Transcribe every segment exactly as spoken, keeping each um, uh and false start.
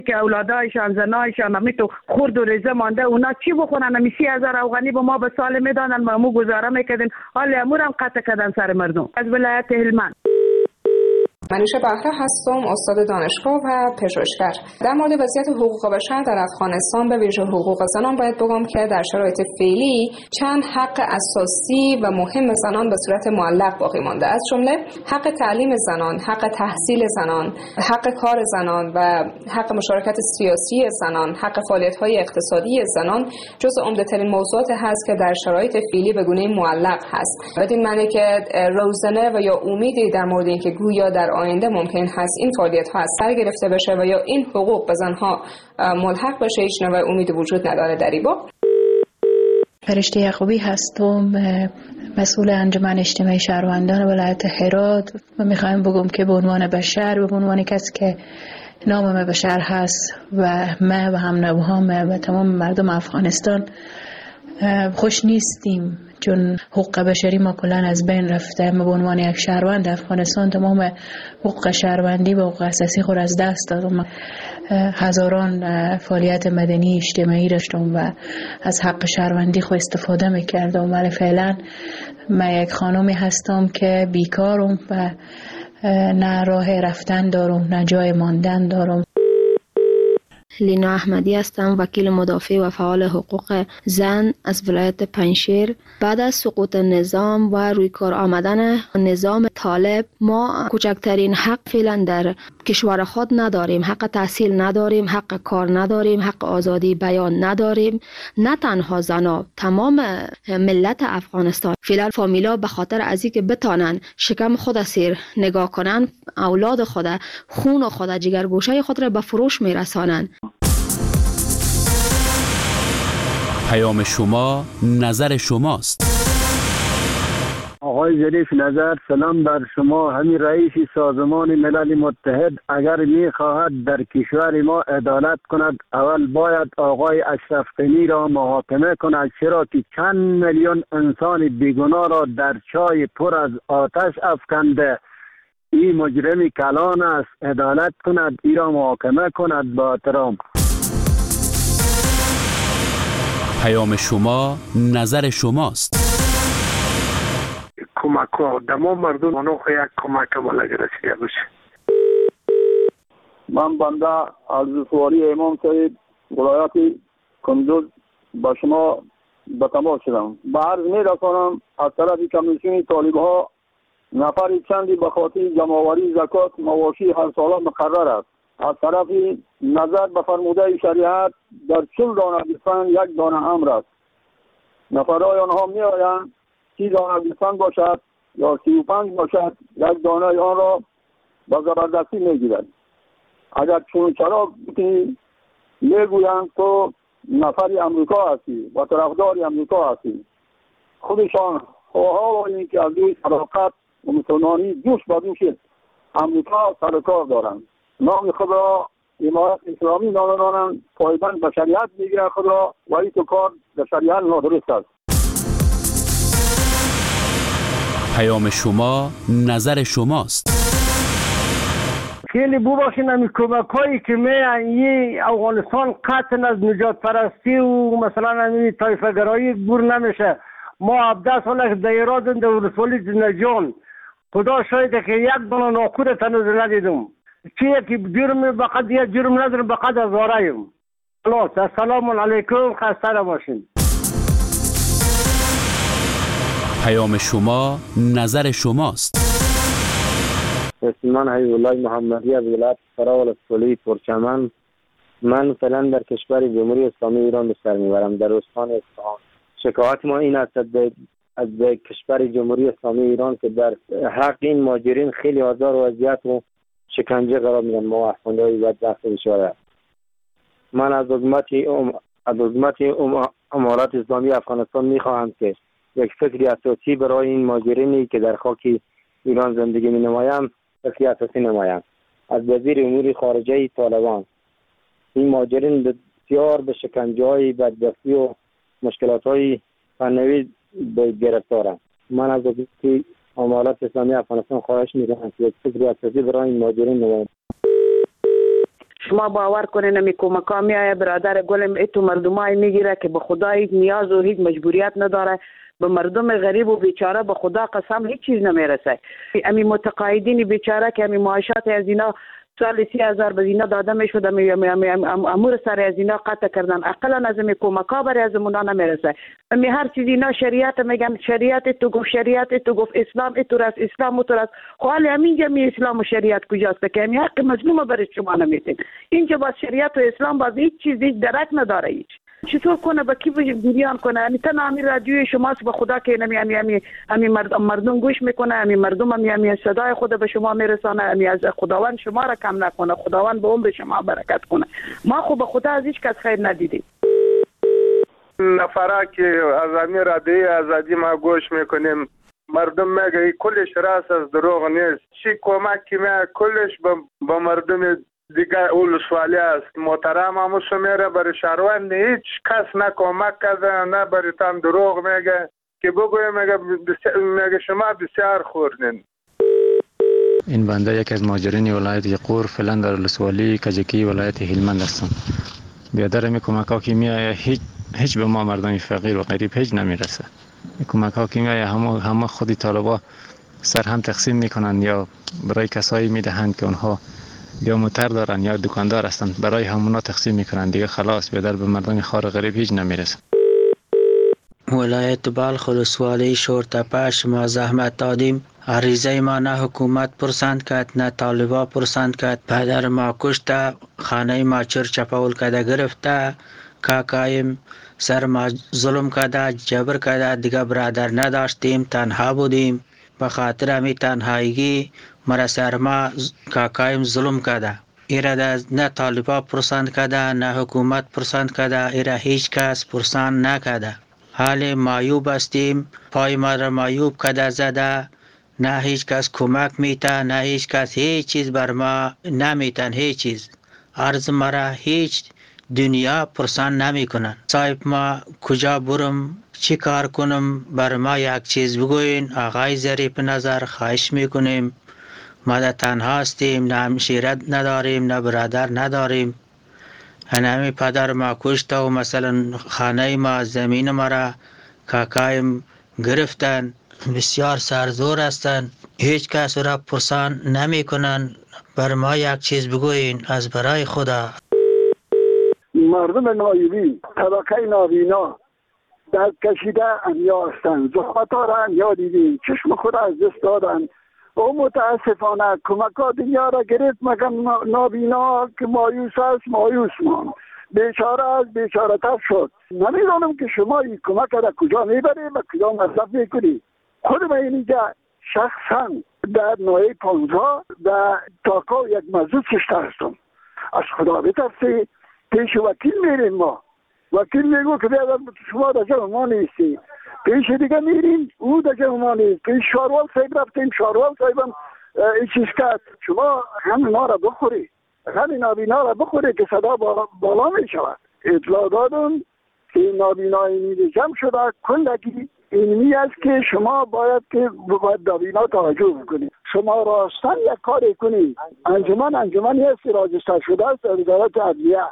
که اولادایشان زنایشان همی تو خورد و ریزه مانده، اونا چی بخورن؟ همی سی هزار افغانی به ما به سال میدادن، ما مو گزاره میکردیم، حال امور هم قطع کردن سر مردم. از ولایت هلمند. منوشه بهره هستم، استاد دانشگاه و پژوهشگر. در مورد وضعیت حقوق بشر در افغانستان به ویژه حقوق زنان باید بگم که در شرایط فعلی چند حق اساسی و مهم زنان به صورت معلق باقی مانده، از جمله حق تعلیم زنان، حق تحصیل زنان، حق کار زنان و حق مشارکت سیاسی زنان، حق فعالیت‌های اقتصادی زنان جزو عمده‌ترین موضوعات هست که در شرایط فعلی به گونه معلق هست. بدین معنی که روزنه و یا امیدی در مورد اینکه گویا در آینده ممکن هست این فعالیت ها از سر گرفته بشه و یا این حقوق به زنها ملحق بشه هیچ نوع امید وجود نداره در این باب. فرشته یعقوبی هستم، مسئول انجمن اجتماعی شهروندان ولایت هرات و میخوایم بگم که به عنوان بشر، به عنوان کسی که نام بشر هست و ما و هم نوهام و تمام مردم افغانستان خوش نیستیم، چون حقوق بشری ما کلان از بین رفته. ما به عنوان یک شهروند افغانستان تمام حقوق شهروندی و حقوق اساسی خود از دست دادم. هزاران فعالیت مدنی اجتماعی داشتم و از حق شهروندی خود استفاده میکردم، ولی فعلا من یک خانمی هستم که بیکارم و نه راه رفتن دارم نه جای ماندن دارم. لینا احمدی هستم، وکیل مدافع و فعال حقوق زن از ولایت پنجشیر. بعد از سقوط نظام و روی کار آمدن نظام طالب ما کوچکترین حق فعلا در کشور خود نداریم. حق تحصیل نداریم، حق کار نداریم، حق آزادی بیان نداریم. نه تنها زنا، تمام ملت افغانستان فعلا فامیلا به خاطر از اینکه بتانن شکم خود سیر نگاه کنن، اولاد خود، خون خود، جگرگوشه خود را به فروش میرسانن. پیام شما نظر شماست. آقای ظریف نظر، سلام بر شما. همین رئیس سازمان ملل متحد اگر می خواهد در کشور ما عدالت کند، اول باید آقای اشرف غنی را محاکمه کند، چرا که چند میلیون انسان بیگناه را در چای پر از آتش افکنده. این مجرم کلان است، عدالت کند، ای را محاکمه کند با احترام. پیام شما نظر شماست. کمک ها دما مردم آنو یک کمک ملگه رسیده باشه. من بنده عرضسواری امام صاحب ولایت کندوز با شما به تماس شدم. به عرض می رسانم از طرف کمیسیون طالب ها نفر چندی به خاطر جمع‌آوری زکات مواشی هر ساله مقرر است. از طرف نظر به فرموده شریعت در چل دانه گوسفند یک دانه امر است. نفرهای آنها می آیند سی دانه گوسفند باشد یا سی و پنج باشد، یک دانه آن را به زبردستی می گیرد. اگر چون چرا بکنی می گویند تو نفری امریکا هستی و طرفدار امریکا هستی. خودشان خواه این که از دوی صداقت و مسلمانی دوش با دوش امریکا سرکار دارند. نام خود را امارت اسلامی نامدارند، پایبند به شریعت میگیرند خود را و این تو کار به شریعت نادرست است. پیام شما نظر شماست. خیلی ببخشید نمی کمک هایی که می افغانستان قطع از نجات پرستی و مثلا نمی طایفه گرایی بور نمیشه. ما هفده ساله در ایراد در ولسوالی نجان خدا شاید که یک دانه ناخود تنوز ندیدم. چیه که جرم بقد یا جرم ندارم بقد از واریم. خلاص السلام علیکم، خسته نباشین. پیام شما نظر شماست. اسم من حبیب الله محمدی از ولایت فرا ولسوالی پرچمن. من فعلا در کشور جمهوری اسلامی ایران به سر میبرم، در استان اصفهان. شکایت ما این است از کشور جمهوری اسلامی ایران که در حق این مهاجرین خیلی آزار و اذیت و شکنجه قرار میدن. ما افغان‌های بدبخت بیچاره. من از حکومت از حکومت امارات اسلامی افغانستان میخواهم که یک فکری اساسی برای این مهاجرینی که در خاک ایران زندگی می‌نمایند فکری اساسی نمایند. از وزیر امور خارجه طالبان این مهاجرین بسیار به شکنجه‌های بدبختی و مشکلات‌های فنی گرفتارند. من از حکومت امارات اسلامی افغانستان خواهش می‌کنم که یک فکری اساسی برای این مهاجرین نمایند. شما باور کنین می کمکا میایه برادر گلم ایتو مردمای میگیره که به خدا هیچ نیاز و هیچ مجبوریت نداره، به مردم غریب و بیچاره به خدا قسم هیچ چیز نمیرسه. امی متقاعدین بیچاره که امی معاشات از اینا سال سی هزار به اینا داده میشد، امی امور سر از اینا قطع کردن، اقلا از امی کمکا برای از مونا نمیرسه. امی هر چیز اینا شریعت میگن، شریعت تو گفت، شریعت تو گفت، اسلام تو راست، اسلام تو راست. خو حالا همینجا می اسلام و شریعت کجاست که امی حق مظلوم برای شما نمیتین؟ اینجا با شریعت و اسلام باز هیچ چیز هیچ درک نداره. هیچ چطور کنه با کی بیان کنه؟ یعنی تنها همین رادیوی شماست به خدا که نمی امی امی امی مردم مردم گوش میکنه، امی مردم امی امی صدای خود به شما میرسانه، امی از خداوند شما را کم نکنه، خداوند به عمر شما برکت کنه. ما خو به خدا از هیچ کس خیر ندیدیم. نفره که از امیر رادیوی آزادی ما گوش میکنیم، مردم میگه کلش راست از دروغ نیست، چی کمک که میگه کلش به مردم دیگه اولسوالی است. محترم همو سمیره برای شهروند هیچ کس نه کمک کرده، نه برای تان دروغ میگه که بگویم میگه میگه شما بسیار خوردین. این بنده یک از مهاجرین ولایت یقور فعلا در ولسوالی کجکی ولایت هلمند هستم. بیادر می کمک ها که میایه هیچ هیچ به ما مردم فقیر و غریب هیچ نمیرسه. می کمک ها که میایه همه همه خودی طالبا سر هم تقسیم میکنن یا برای کسایی میدهند که اونها یا موتر دارن یا دکاندار هستن، برای همونا تقسیم میکنن دیگه. خلاص بیادر به مردم خار غریب هیچ نمیرسه. ولایت بلخ ولسوالی شورتپه شما زحمت دادیم، عریضه ما نه حکومت پرسند کرد نه طالبا پرسند کرد. پدر ما کشته، خانه ما چر چپاول کده گرفته، کاکایم سر ما ظلم کده، جبر کده، دیگه برادر نداشتیم، تنها بودیم. به خاطر همی تنهایگی مرا سر ما کاکایم ظلم کده. ایره نه طالبا پرسند کده نه حکومت پرسند کده، ایره هیچ کس پرسند نکده. حال مایوب استیم، پای ما را مایوب کده زده، نه هیچ کس کمک میته، نه هیچ کس هیچ چیز بر ما نمیتن. هیچ چیز عرض مرا هیچ دنیا پرسان نمی کنن. صاحب ما کجا برم، چی کار کنم، بر ما یک چیز بگوین. آقای ظریف نظر خواهش میکنیم، ما در تنها هستیم، نه همشیرت نداریم نه برادر نداریم. هنمی پدر ما کشته و مثلا خانه ما زمین ما را کاکایم گرفتن، بسیار سرزور هستند، هیچ کس را پرسان نمی کنن. بر ما یک چیز بگوین از برای خدا. مردم نایبی طبقه نابینا در کشیده انیا هستند، زحمت ها را انیا دیدیم، چشم خود از دست دادن و متاسفانه کمک ها دنیا را گرفت، مگر نابینا که مایوس است مایوس مان، بیچاره از بیچاره تر شد. نمیدانم که شما این کمک را کجا میبری و کجا مصرف میکنی. خود من اینجا شخصا در نوعی پانزا در تاکا یک مزود کشته هستم. از خدا بترسی پیش وکیل میریم، ما وکیل میگو که بیادر شما در جمع ما نیستی، پیش دیگه میریم او در جمع ما نیست، پیش شاروال صاحب رفتیم، شاروال صاحبم این چیز کرد، شما همین ما را بخوری، همین نابینا را بخوری که صدا بالا می شود. اطلاع دادم که نابینای میده جمع شده، کلگی اینمی است که شما باید که باید نابینا توجه بکنید. شما راستن یک کاری کنید. انجمن انجمنی است راجستر شده است در وزارت عدلیه.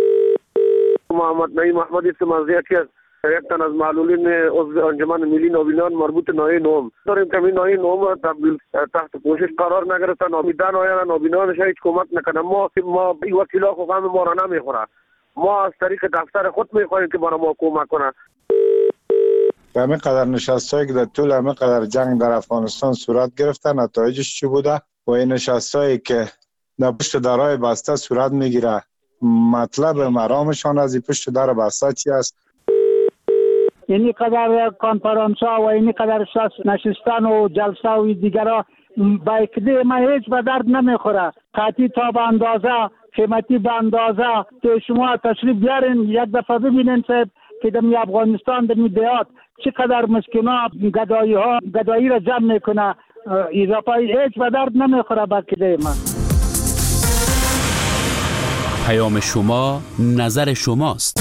محمد نعیم محمدی سمازیه که یک تن از معلولین عضو انجمن ملی نابینان مربوط نوعی نوم داریم که این نوعی نوم تحت پوشش قرار نگرفتن، نابیدان آیا نابینانش هیچ کمک نکنه. ما ما این وکیلا خو غم ما را نمیخورن، ما از طریق دفتر خود میخواهیم که برای ما کمک کنه. همه قدر نشستایی که در طول همه قدر جنگ در افغانستان صورت گرفته، نتایجش چی بوده و این نشستایی که در پشت درهای بسته صورت میگیره، مطلب مرامشان از این پشت در بسته چی است؟ اینی قدر کانفرانس ها و اینی قدر نشستن و جلسه و دیگرها بایکده ما هیچ به درد نمیخوره. قطعی تا به اندازه، قیمتی به اندازه که شما تشریف بیارین یک دفعه ببینین صاحب که در افغانستان در دیات چقدر مسکینا گدایی ها گدایی را جمع میکنه، اضافه هیچ به درد نمیخوره بایکده ما. پیام شما نظر شماست.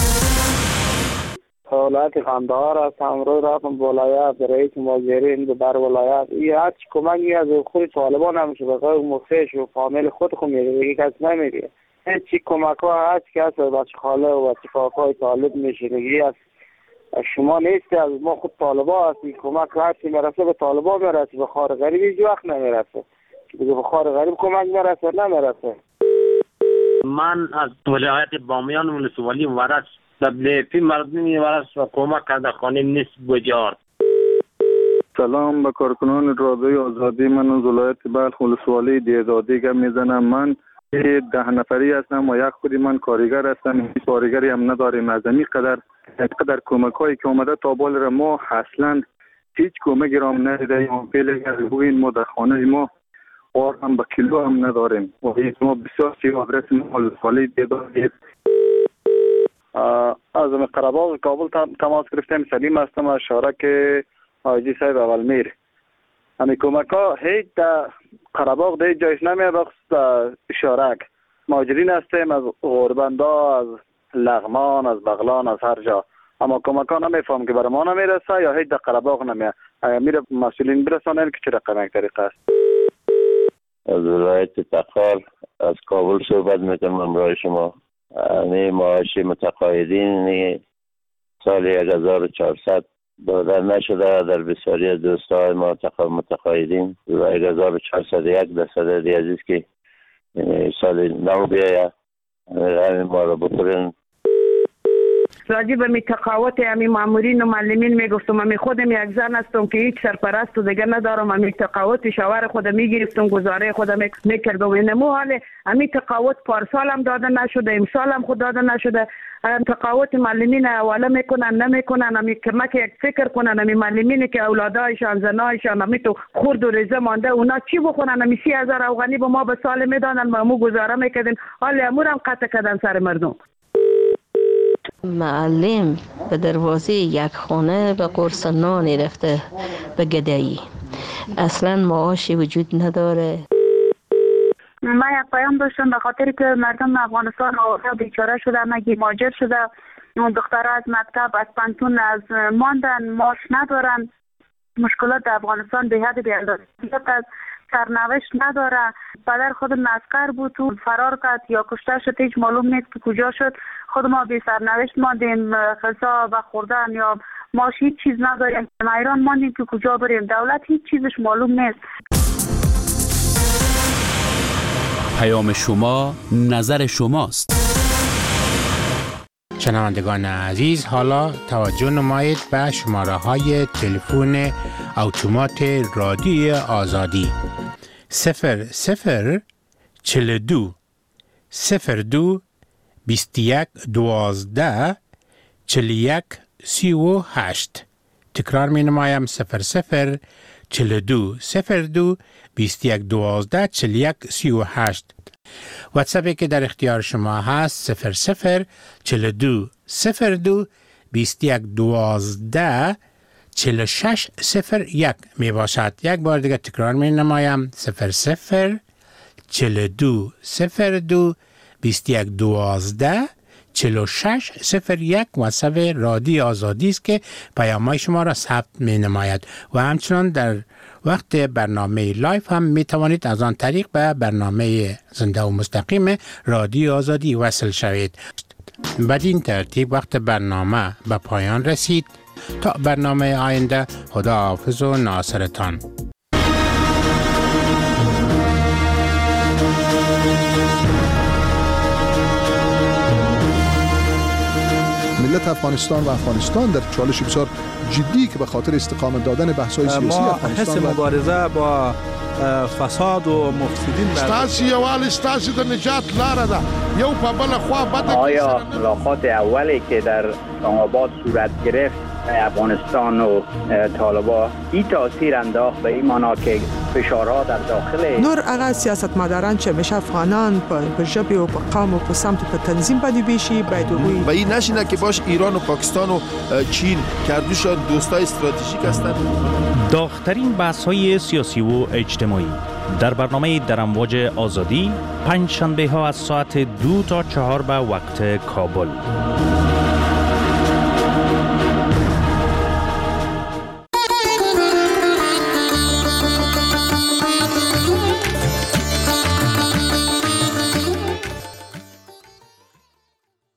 حالات خاندار هستم، روی رفتم ولایت رئیس مهاجرین در ولایت، این هیچ کمکی از خود طالبان نمیشه، بخاطر مخیش و فامیل خود خود میگه، دیگه کس نمیگه. چی کمک ها هست که از بچه خاله و بچه کاکای طالب میشنگی است. شما نیستی، از ما خود طالبا هستی. کمک هرچی میرسه به طالبا میرسه، به خار غریب هیچ وقت نمیرسه. به خار غریب کمک میرسه نمیرسه. من از ولایت بامیان ولسوالی ورش دبلیپی مردمی ورش و کمک کرده خانه نیست بجار. سلام به کارکنان رادیوی آزادی. من از ولایت بلخ ولسوالی دیزادی گپ میزنم. من ده نفری هستم و یک خودی من کارگر هستم. کارگری هم نداریم. از این قدر قدر کمک هایی که اومده تا بال را ما اصلا هیچ کمکی را هم ندیدیم. فعلا از بوین ما در خانه ما آر هم به کیلو هم نداریم و هیچ ما بسیار سی آدرس ما ولسوالی دیزادی. از قره‌باغ کابل تماس گرفتم. سلیم هستم از شارک حاجی صاحب اولمیر. همین کمک ها هیچ در قره‌باغ در جایش نمیه، بخصوص شارک مهاجرین هستیم از غربندا، از لغمان، از بغلان، از هر جا. اما کمک ها نمیفهم که برای ما نمیرسه یا هیچ در قره‌باغ نمیه. میره مسئولین برسانن که چه رقم یک طریقه است. از ولایت تخار از کابل صحبت میکنم امروز شما. یعنی معاش متقاعدین سال یک هزار و چهارصد داده نشده در بسیاری از دوستای ما متقاعدین و یک هزار و چهارصد و یک درصد عزیز که سال نو بیاید همین ما رو بکنن. راجع به تقاوت امی مامورین و معلمین میگفتم. امی خودم یک زن هستم که هیچ سرپرست و دیگه ندارم. امی تقاوت شوهر خودم میگرفتم، گزاره خودم میکردم. اینمو حال امی تقاوت پارسال هم داده نشده، امسال هم خود داده نشده. تقاوت معلمین حواله میکنن نمیکنن. امی کمک یک فکر کنن. امی معلمین که اولادایشان زنایشان امی تو خورد و ریزه مانده اونا چی بخونن؟ امی سی هزار افغانی به ما به سال میدادن، ما مو گزاره میکردیم. حال امور هم قطع کردن سر مردم. معلم به دروازه یک خانه به قرص نانی رفته به گدایی، اصلا معاشی وجود نداره. من یک پیام داشتم به خاطر که مردم افغانستان بیچاره شده، مگی مهاجر شده، اون دخترها از مکتب از پانتون از ماندن، معاش ندارن. مشکلات در افغانستان به حد بی‌اندازه است. سرنوشت نداره. پدر خودم عسکر بود و فرار کرد یا کشته شد، هیچ معلوم نیست که کجا شد. خود ما بی سرنوشت ماندیم، غذا و خوردن یا معاش هیچ چیز نداریم. ما ایران ماندیم که کجا بریم. دولت هیچ چیزش معلوم نیست. پیام شما نظر شماست. شنوندگان عزیز، حالا توجه نمایید به شماره های تلفن اتومات رادیو آزادی صفر صفر چهل و دو صفر دو بیست و یک دوازده چهل و یک سی و هشت. تکرار می نمایم صفر صفر چهل و دو صفر دو بیست و یک دوازده چهل و یک سی و هشت. واتساپی که در اختیار شما هست صفر صفر چهل و دو صفر دو بیست و یک دوازده چهل و شش صفر یک می باشد. یک بار دیگه تکرار می نمایم صفر صفر چهل و دو صفر دو بیست و یک دوازده چهل و شش صفر یک. واتساپ رادیو آزادی است که پیام‌های شما را ثبت می نماید و همچنان در وقت برنامه لایف هم می توانید از آن طریق به برنامه زنده و مستقیم رادیو آزادی وصل شوید. بدین ترتیب وقت برنامه به پایان رسید. تا برنامه آینده، خدا حافظ و ناصرتان. ملت افغانستان و افغانستان در چالش بسیار جدی که به خاطر استقامت دادن بحث‌های سیاسی افغانستان ما حس مبارزه با فساد و مفسدین ستاسي یوال ستاسي د نجات لاره ده یو په بل خوا بده. آیا ملاقات اولی که در اسلام آباد صورت گرفت افغانستان و طالبان این تاثیر انداخت به این معنا که فشارها در داخل نور هغه سیاستمداران چې مشه افغانان په ژبه او په قوم او په سمت په تنظیم باندې بیشي باید وي و این نشینه که باش ایران و پاکستان و چین کردوشان دوستای استراتژیک هستند. داغ‌ترین بحث‌های سیاسی و اجتماعی در برنامه در امواج آزادی پنج شنبه ها از ساعت دو تا چهار به وقت کابل.